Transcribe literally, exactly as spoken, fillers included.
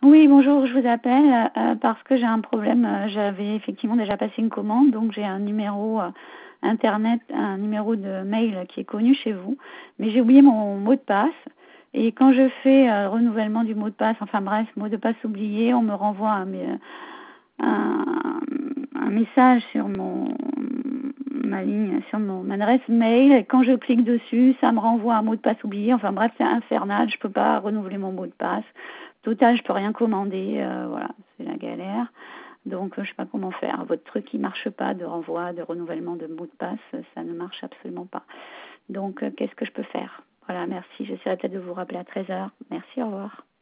Oui, bonjour, je vous appelle euh, parce que j'ai un problème. Euh, J'avais effectivement déjà passé une commande, donc j'ai un numéro euh, internet, un numéro de mail qui est connu chez vous, mais j'ai oublié mon mot de passe. Et quand je fais euh, renouvellement du mot de passe, enfin bref, mot de passe oublié, on me renvoie un, un, un message sur mon ma ligne, sur mon adresse mail. Et quand je clique dessus, ça me renvoie un mot de passe oublié. Enfin bref, c'est infernal. Je peux pas renouveler mon mot de passe. Total, je peux rien commander, euh, voilà, c'est la galère. Donc, euh, je sais pas comment faire. Votre truc, il marche pas de renvoi, de renouvellement de mot de passe, ça ne marche absolument pas. Donc, euh, qu'est-ce que je peux faire? Voilà, merci. J'essaierai peut-être de vous rappeler à treize heures. Merci, au revoir.